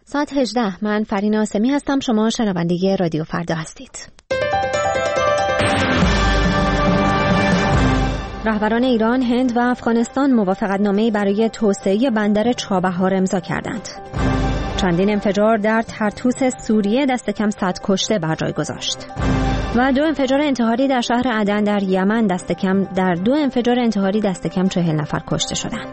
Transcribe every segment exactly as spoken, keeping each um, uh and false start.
ساعت هجده. من فرین آسمی هستم. شما شنونده رادیو فردا هستید. رهبران ایران، هند و افغانستان موافقتنامه‌ای برای توسعه بندر چابهار امضا کردند. چندین انفجار در طرطوس سوریه دست کم صد کشته بر جای گذاشت. و دو انفجار انتحاری در شهر عدن در یمن دست کم در دو انفجار انتحاری دست کم چهل نفر کشته شدند.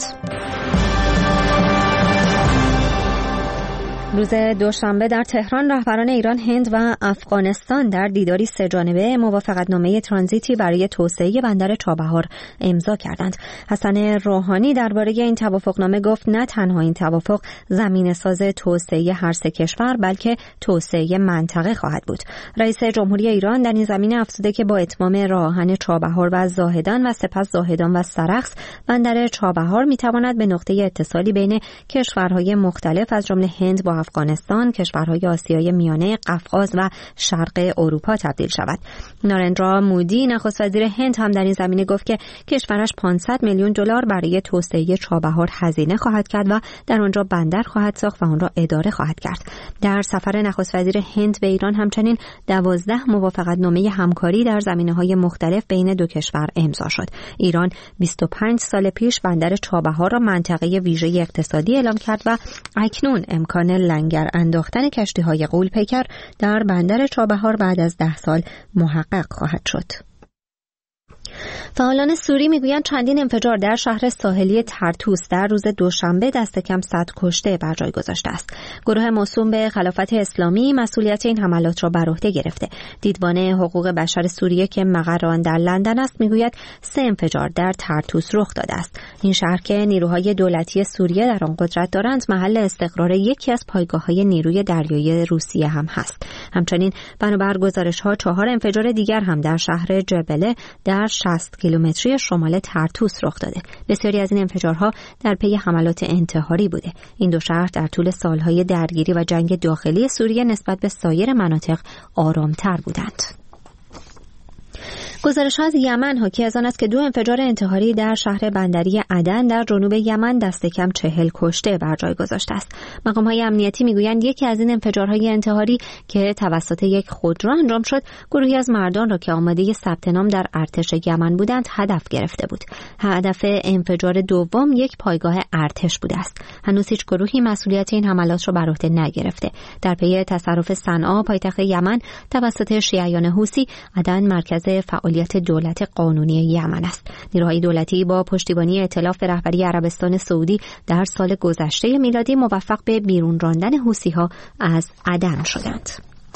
روز دوشنبه در تهران رهبران ایران، هند و افغانستان در دیداری سه جانبه موافقتنامه ترانزیتی برای توسعه بندر چابهار امضا کردند. حسن روحانی درباره این توافقنامه گفت نه تنها این توافق زمینه‌ساز توسعه هر سه کشور بلکه توسعه منطقه خواهد بود. رئیس جمهوری ایران در این زمینه افزوده که با اتمام راه آهن چابهار و زاهدان و سپس زاهدان و سرخس، بندر چابهار میتواند به نقطه اتصالی بین کشورهای مختلف از جمله هند با افغانستان، کشورهای آسیای میانه، قفقاز و شرق اروپا تبدیل شود. نارندرا مودی نخست وزیر هند هم در این زمینه گفت که کشورش پانصد میلیون دلار برای توسعه چابهار هزینه خواهد کرد و در آنجا بندر خواهد ساخت و آن را اداره خواهد کرد. در سفر نخست وزیر هند به ایران همچنین دوازده موافقتنامه همکاری در زمینه‌های مختلف بین دو کشور امضا شد. ایران بیست و پنج سال پیش بندر چابهار را منطقه ویژه اقتصادی اعلام کرد و اکنون امکان لنگر انداختن کشتی‌های غول‌پیکر در بندر چابهار بعد از ده سال محقق خواهد شد. فعالان سوری میگویند چندین انفجار در شهر ساحلی طرطوس در روز دوشنبه دست کم صد کشته بر جای گذاشته است. گروه موسوم به خلافت اسلامی مسئولیت این حملات را بر عهده گرفته. دیدبان حقوق بشر سوریه که مقر آن در لندن است میگوید سه انفجار در طرطوس رخ داده است. این شهر که نیروهای دولتی سوریه در آن قدرت دارند محل استقرار یکی از پایگاه‌های نیروی دریایی روسیه هم هست. همچنین بنابر گزارش‌ها چهار انفجار دیگر هم در شهر جبله در شصت کیلومتری شمال طرطوس رخ داده. بسیاری از این انفجارها در پی حملات انتحاری بوده. این دو شهر در طول سالهای درگیری و جنگ داخلی سوریه نسبت به سایر مناطق آرامتر بودند. گزارش از یمن حاکی از آن است که دو انفجار انتحاری در شهر بندری عدن در جنوب یمن دست کم چهل کشته بر جای گذاشته است. مقام‌های امنیتی میگویند یکی از این انفجارهای انتحاری که توسط یک خودرو انجام شد، گروهی از مردان را که آماده ثبت نام در ارتش یمن بودند هدف گرفته بود. هدف انفجار دوم یک پایگاه ارتش بوده است. هنوز هیچ گروهی مسئولیت این حملات را بر عهده نگرفته. در پی تصرف صنعا پایتخت یمن توسط شیعیان حوثی، عدن مرکز فعالیت دولت قانونی یمن است. نیروهای دولتی با پشتیبانی ائتلاف به رهبری عربستان سعودی در سال گذشته میلادی موفق به بیرون راندن حوثی‌ها از عدن شدند.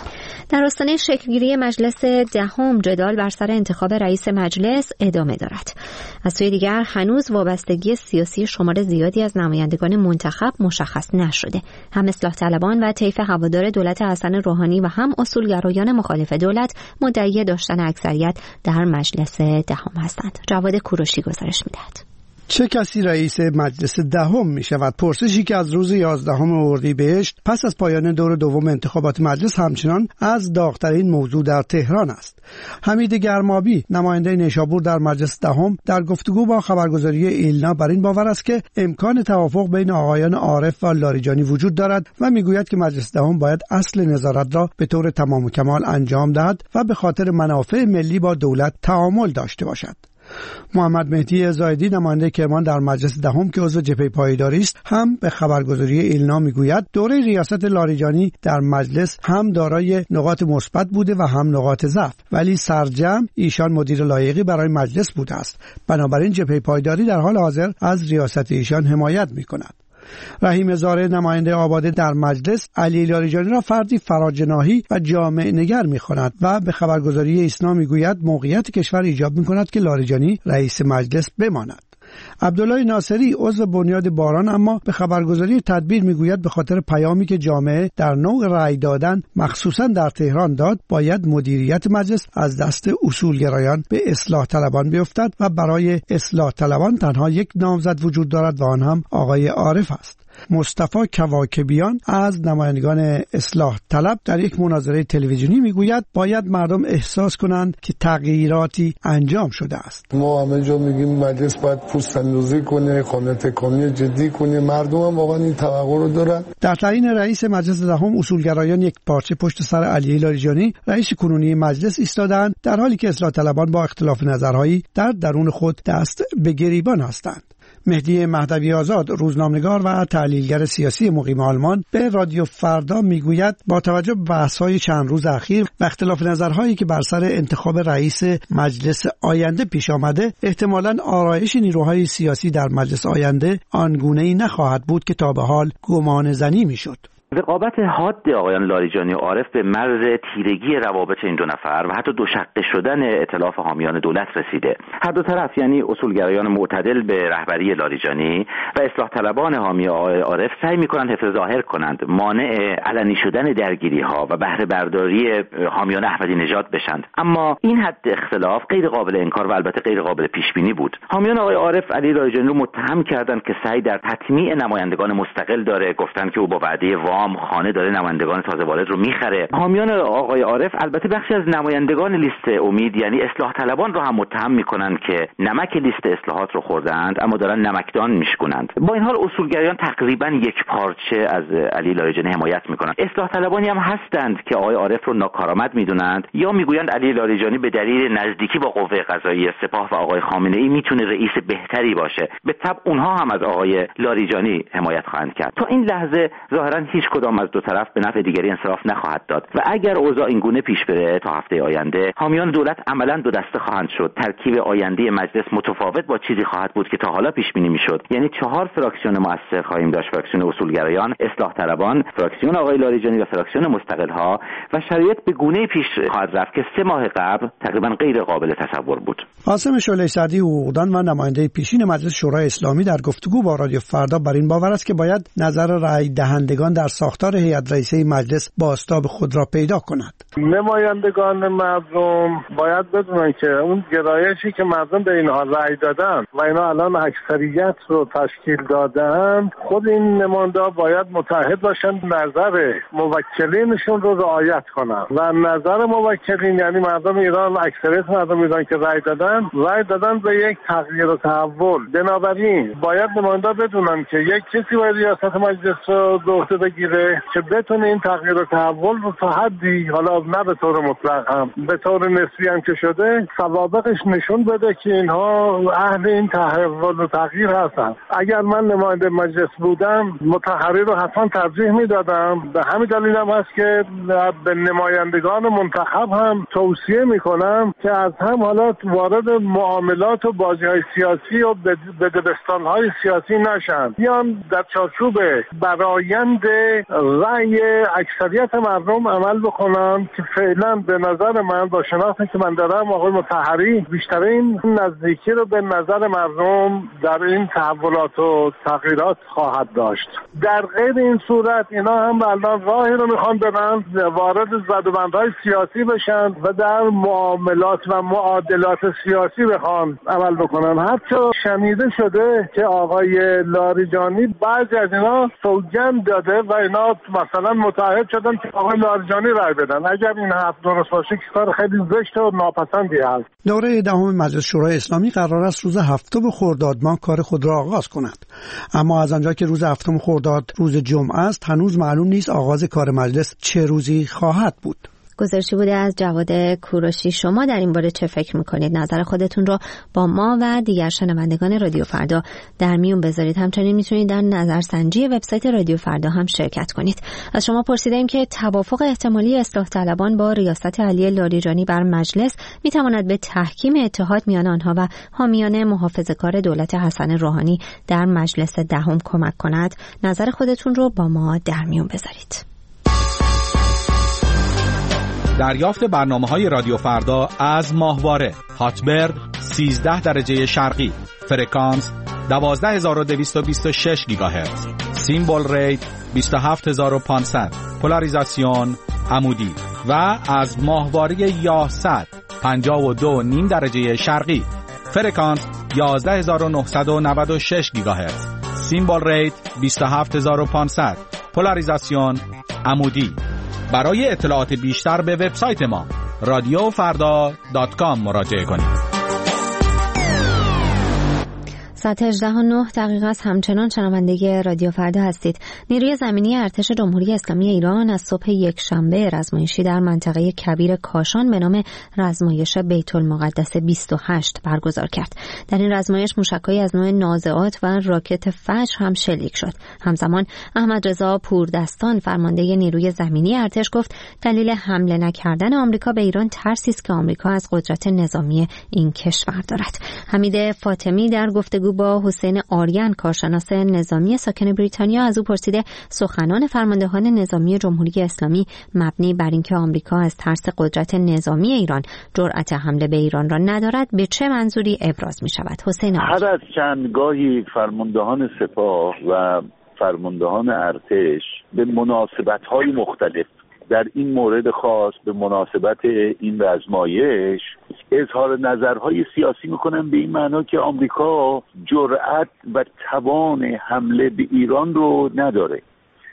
در آستانه شکلگیری مجلس دهم جدال بر سر انتخاب رئیس مجلس ادامه دارد. از سوی دیگر هنوز وابستگی سیاسی شمار زیادی از نمایندگان منتخب مشخص نشده. هم اصلاح طلبان و طیف هوادار دولت حسن روحانی و هم اصولگرایان مخالف دولت مدعی داشتن اکثریت در مجلس دهم هستند. جواد کوروشی گزارش می‌دهد. چه کسی رئیس مجلس دهم می شود؟ پرسشی که از روز یازدهم اردیبهشت پس از پایان دور دوم انتخابات مجلس همچنان از داغ‌ترین موضوع در تهران است. حمید گرمابی نماینده نیشابور در مجلس دهم در گفتگو با خبرگزاری ایلنا بر این باور است که امکان توافق بین آقایان عارف و لاریجانی وجود دارد و میگوید که مجلس دهم باید اصل نظارت را به طور تمام و کمال انجام دهد و به خاطر منافع ملی با دولت تعامل داشته باشد. محمد مهدی زاهدی نماینده کرمان در مجلس دهم که عضو جبهه پایداری است هم به خبرگزاری ایلنا میگوید دوره ریاست لاریجانی در مجلس هم دارای نقاط مثبت بوده و هم نقاط ضعف، ولی سرجم ایشان مدیر لایقی برای مجلس بوده است. بنابراین جبهه پایداری در حال حاضر از ریاست ایشان حمایت میکند. رحیم زاره نماینده آباده در مجلس علی لاریجانی را فردی فراجناحی و جامع نگر می‌خواند و به خبرگزاری ایسنا میگوید موقعیت کشور ایجاب می‌کند که لاریجانی رئیس مجلس بماند. عبدالله ناصری عضو بنیاد باران اما به خبرگزاری تدبیر میگوید به خاطر پیامی که جامعه در نوع رأی دادن مخصوصا در تهران داد باید مدیریت مجلس از دست اصولگرایان به اصلاح طلبان بیفتد و برای اصلاح طلبان تنها یک نامزد وجود دارد و آن هم آقای عارف است. مصطفی کواکبیان از نمایندگان اصلاح طلب در یک مناظره تلویزیونی میگوید باید مردم احساس کنند که تغییراتی انجام شده است. ما همه جا میگیم مجلس باید پوست‌اندازی کنه، خانه تکانی جدی کنه، مردم هم واقعا این توقع رو دارن. در تعیین رئیس مجلس دهم اصولگرایان یک پارچه پشت سر علی لاریجانی رئیس کنونی مجلس ایستادند، در حالی که اصلاح طلبان با اختلاف نظرهایی در درون خود دست به گریبان هستند. مهدی مهدوی آزاد، روزنامه‌نگار و تحلیلگر سیاسی مقیم آلمان، به رادیو فردا میگوید با توجه به بحث‌های چند روز اخیر و اختلاف نظرهایی که بر سر انتخاب رئیس مجلس آینده پیش آمده، احتمالاً آرایش نیروهای سیاسی در مجلس آینده آنگونه‌ای نخواهد بود که تا به حال گمانه‌زنی میشد. رقابت حاد آقایان لاریجانی و عارف به مرز تیرگی روابط این دو نفر و حتی دوشقه شدن ائتلاف حامیان دولت رسیده. هر دو طرف، یعنی اصولگرایان معتدل به رهبری لاریجانی و اصلاح طلبان حامی آقای عارف، سعی می‌کنند حفظ ظاهر کنند، مانع علنی شدن درگیری‌ها و بهره برداری حامیان احمدی نژاد بشند. اما این حد اختلاف غیر قابل انکار و البته غیر قابل پیش‌بینی بود. حامیان آقای عارف علی لاریجانی رو متهم کردند که سعی در تطمیع نمایندگان مستقل داره، گفتند که او با وعده خانه داره نمایندگان تازه وارد رو میخره. حامیان آقای عارف البته بخشی از نمایندگان لیست امید، یعنی اصلاح طلبان، رو هم متهم میکنن که نمک لیست اصلاحات رو خوردند اما دارن نمکدان میشکنند. با این حال اصولگرایان تقریبا یک پارچه از علی لاریجانی حمایت میکنند. اصلاح طلبانی هم هستند که آقای عارف رو ناکارآمد میدونند یا میگویند علی لاریجانی به دلیل نزدیکی با قوه قضاییه، سپاه و آقای خامنه ای میتونه رئیس بهتری باشه. به طبع اونها هم از آقای لاریجانی حمایت خواهند کرد. تا این لحظه ظاهرا هیچ کدام از دو طرف به نفع دیگری انصراف نخواهد داد و اگر اوضاع این گونه پیش بره تا هفته آینده، حامیان دولت عملاً دو دسته خواهند شد. ترکیب آینده مجلس متفاوت با چیزی خواهد بود که تا حالا پیش بینی میشد، یعنی چهار فراکسیون مؤثر خواهیم داشت: فراکسیون اصولگرایان، اصلاح طلبان، فراکسیون آقای لاریجانی و فراکسیون مستقل‌ها، و شرایط به گونه‌ای پیش خواهد رفت که سه ماه قبل تقریباً غیر قابل تصور بود. قاسم شعله سعدی حقوقدان و نماینده پیشین مجلس شورای اسلامی در گفتگو با رادیو فردا بر این باور است که باید نظر رأی دهندگان در ساختار هیئت رئیسه مجلس بازتاب خود را پیدا کند. نمایندگان مردم باید بدونن که اون گرایشی که مردم به اینها رأی دادن و اینا الان اکثریت رو تشکیل دادن، خود این نماینده باید متحد باشن، نظر موکلینشون رو رعایت کنن و نظر موکلین یعنی مردم ایران و اکثریت مردم ایران که رأی دادن رأی دادن به یک تغییر و تحول. بنابراین باید نماینده بدونن که یک کسی باید ریاست مجلس رو به عهده بگیره که بتونه این تغییر و تحول رو تا حدی، حالا نه به طور مطلق هم، به طور نسبی هم که شده، سوابقش نشون بده که اینها اهل این تحول و تغییر هستن. اگر من نماینده مجلس بودم مطهری رو حتما ترجیح میدادم. به همین دلیل هم هست که به نمایندگان منتخب هم توصیه میکنم که از هم حالا وارد معاملات و بازی‌های سیاسی و به دبستان‌های سیاسی نشن، بیان در چارچوب برآیند رأی اکثریت مردم عمل بکنن که فعلا به نظر من با شناختی که من دارم آقای مطهری بیشترین نزدیکی رو به نظر مردم در این تحولات و تغییرات خواهد داشت. در غیر این صورت اینا هم الان راهی رو میخوان برن وارد زدوبندهای سیاسی بشن و در معاملات و معادلات سیاسی بخوان عمل بکنن. حتی شنیده شده که آقای لاریجانی بعضی از اینا سوگند داده و اینا مثلا متعهد شدن که آقای لاریجانی رای بدن. اگر این حرف درست باشه که کار خیلی زشت و ناپسندی است. دوره دهم مجلس شورای اسلامی قرار است روز هفتم خرداد ماه کار خود را آغاز کند، اما از آنجا که روز هفتم خرداد روز جمعه است هنوز معلوم نیست آغاز کار مجلس چه روزی خواهد بود. گزارشی بوده از جواد کوروشی. شما در این باره چه فکر میکنید؟ نظر خودتون رو با ما و دیگر شنوندگان رادیو فردا در میون بذارید. همچنین میتونید در نظرسنجی وبسایت رادیو فردا هم شرکت کنید. از شما پرسیدیم که توافق احتمالی اصلاح طلبان با ریاست علی لاریجانی بر مجلس میتواند به تحکیم اتحاد میان آنها و حامیان محافظه‌کار دولت حسن روحانی در مجلس دهم کمک کند. نظر خودتون رو با ما در میون بذارید. دریافت برنامه‌های رادیو فردا از ماهواره: هاتبرد سیزده درجه شرقی، فرکانس دوازده هزار و دویست و بیست و شش گیگاهرتز، سیمبل ریت بیست و هفت هزار و پانصد، پولاریزاسیون عمودی، و از ماهواره یاصد پنجاه و دو و نیم درجه شرقی، فرکانس یازده هزار و نهصد و نود و شش گیگاهرتز، سیمبل ریت بیست و هفت هزار و پانصد. پولاریزاسیون عمودی. برای اطلاعات بیشتر به وبسایت ما رادیو فردا دات کام مراجعه کنید. ساعت هجده و نه دقیقه است. همچنان شنونده رادیو فردا هستید. نیروی زمینی ارتش جمهوری اسلامی ایران از صبح یک شنبه رزمایشی در منطقه کبیر کاشان به نام رزمایش بیت المقدس بیست و هشت برگزار کرد. در این رزمایش موشک‌هایی از نوع نازعات و راکت فجر هم شلیک شد. همزمان احمد رضا پوردستان فرمانده نیروی زمینی ارتش گفت دلیل حمله نکردن آمریکا به ایران ترسی است که آمریکا از قدرت نظامی این کشور دارد. حمید فاطمی در گفتگو با حسین آریان کارشناس نظامی ساکن بریتانیا از او پرسیده سخنان فرماندهان نظامی جمهوری اسلامی مبنی بر اینکه آمریکا از ترس قدرت نظامی ایران جرأت حمله به ایران را ندارد به چه منظوری ابراز می شود؟ حسین آریان: هر از چندگاهی فرماندهان سپاه و فرماندهان ارتش به مناسبت‌های مختلف، در این مورد خاص به مناسبت این رزمایش، اظهار نظرهای سیاسی میکنن به این معنا که آمریکا جرأت و توان حمله به ایران رو نداره.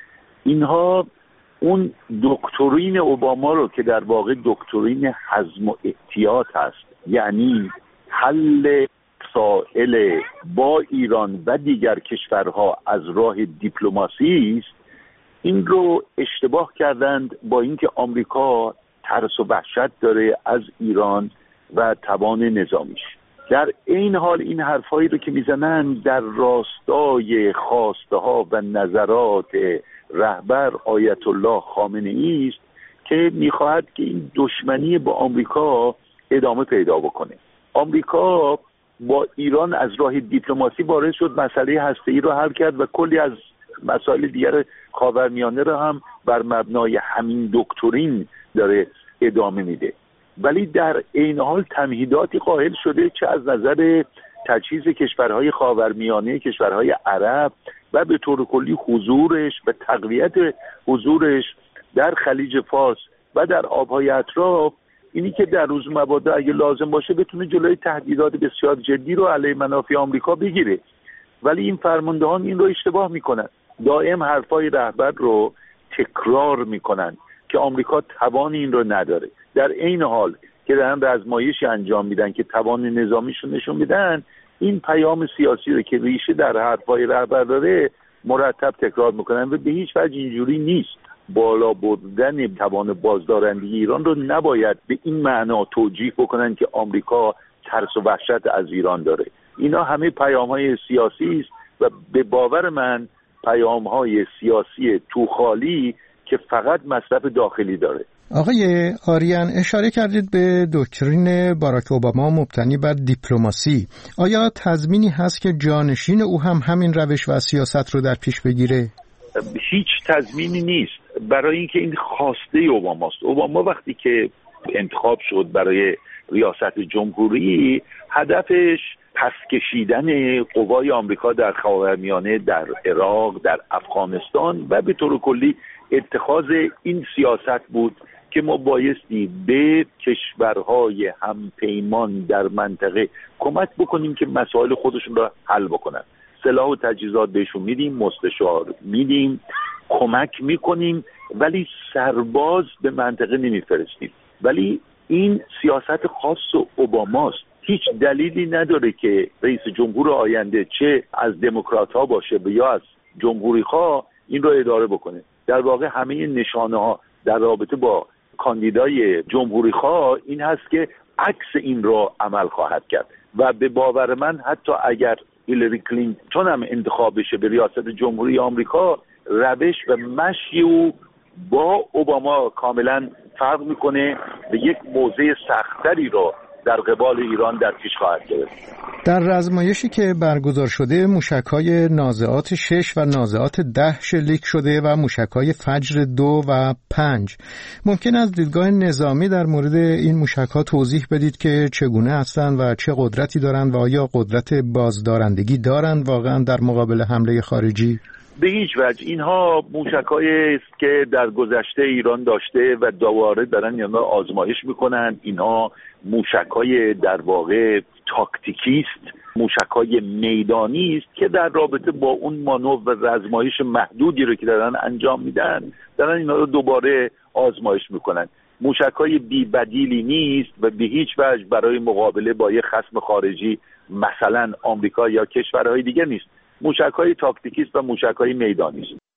اینها اون دکترین اوباما رو که در واقع دکترین حزم و احتیاط هست، یعنی حل مسائل با ایران و دیگر کشورها از راه دیپلماسی است، این رو اشتباه کردند با اینکه آمریکا ترس و وحشت داره از ایران و توان نظامیش. در این حال این حرفایی رو که میزنن در راستای خواسته ها و نظرات رهبر آیت الله خامنه ای است که میخواهد که این دشمنی با آمریکا ادامه پیدا بکنه. آمریکا با ایران از راه دیپلماسی وارد شد، مسئله هسته‌ای رو حل کرد و کلی از مسائل دیگر خاورمیانه رو هم بر مبنای همین دکترین داره ادامه میده، ولی در این حال تمهیداتی قائل شده، چه از نظر تجهیز کشورهای خاورمیانه، کشورهای عرب و به طور کلی حضورش و تقویت حضورش در خلیج فارس و در آبهای اطراف، اینی که در روز مبادا اگه لازم باشه بتونه جلوی تهدیدات بسیار جدی رو علیه منافع آمریکا بگیره. ولی این فرماندهان این رو اشتباه میکنن، دائم حرفای رهبر رو تکرار میکنن که آمریکا توان این رو نداره، در عین حال که دارن رزمایشی انجام میدن که توان نظامیشون نشون میدن. این پیام سیاسی رو که ریشه در حرفای رهبر داره مرتب تکرار میکنن و به هیچ وجه اینجوری نیست. بالا بردن توان بازدارندگی ایران رو نباید به این معنا توجیه بکنن که آمریکا ترس و وحشت از ایران داره. اینا همه پیام‌های سیاسی است و به باور من پیام‌های سیاسی توخالی که فقط مصرف داخلی داره. آقای آریان، اشاره کردید به دکترین باراک اوباما مبتنی بر دیپلماسی. آیا تضمینی هست که جانشین او هم همین روش و سیاست رو در پیش بگیره؟ هیچ تضمینی نیست، برای اینکه این خواسته اوباماست. اوباما وقتی که انتخاب شد برای ریاست جمهوری، هدفش پس کشیدن قوای آمریکا در خاورمیانه، در عراق، در افغانستان و به طور کلی اتخاذ این سیاست بود که ما بایستی به کشورهای همپیمان در منطقه کمک بکنیم که مسائل خودشون را حل بکنن. سلاح و تجهیزات بهشون میدیم، مستشار میدیم، کمک میکنیم، ولی سرباز به منطقه نمیفرستیم. ولی این سیاست خاص اوباماست. هیچ دلیلی نداره که رئیس جمهور آینده چه از دموکرات ها باشه یا از جمهوری خواه این رو اداره بکنه. در واقع همه نشانه ها در رابطه با کاندیدای جمهوری خواه این هست که عکس این رو عمل خواهد کرد و به باور من حتی اگر هیلاری کلینتون هم انتخاب بشه به ریاست جمهوری آمریکا، روش و مشی او با اوباما کاملا فرق میکنه، به یک موضع سختری رو در قبال ایران در پیش خواهد گرفت. در رزمایشی که برگزار شده موشک‌های نازعات شش و نازعات ده شلیک شده و موشک‌های فجر دو و پنج. ممکن از دیدگاه نظامی در مورد این موشک‌ها توضیح بدید که چگونه هستند و چه قدرتی دارند و آیا قدرت بازدارندگی دارند واقعا در مقابل حمله خارجی؟ به هیچ وجه. اینها موشک‌هایی است که در گذشته ایران داشته و دوباره دارن اینا آزمایش میکنن. اینها موشک‌های در واقع تاکتیکی است، موشک‌های میدانی است که در رابطه با اون مانور و آزمایش محدودی رو که دارن انجام میدن دارن اینا رو دوباره آزمایش میکنن. موشک‌های بی بدیلی نیست و به هیچ وجه برای مقابله با یک خصم خارجی مثلا آمریکا یا کشورهای دیگه نیست. موشک‌های تاکتیکی است و موشک‌های میدانی است.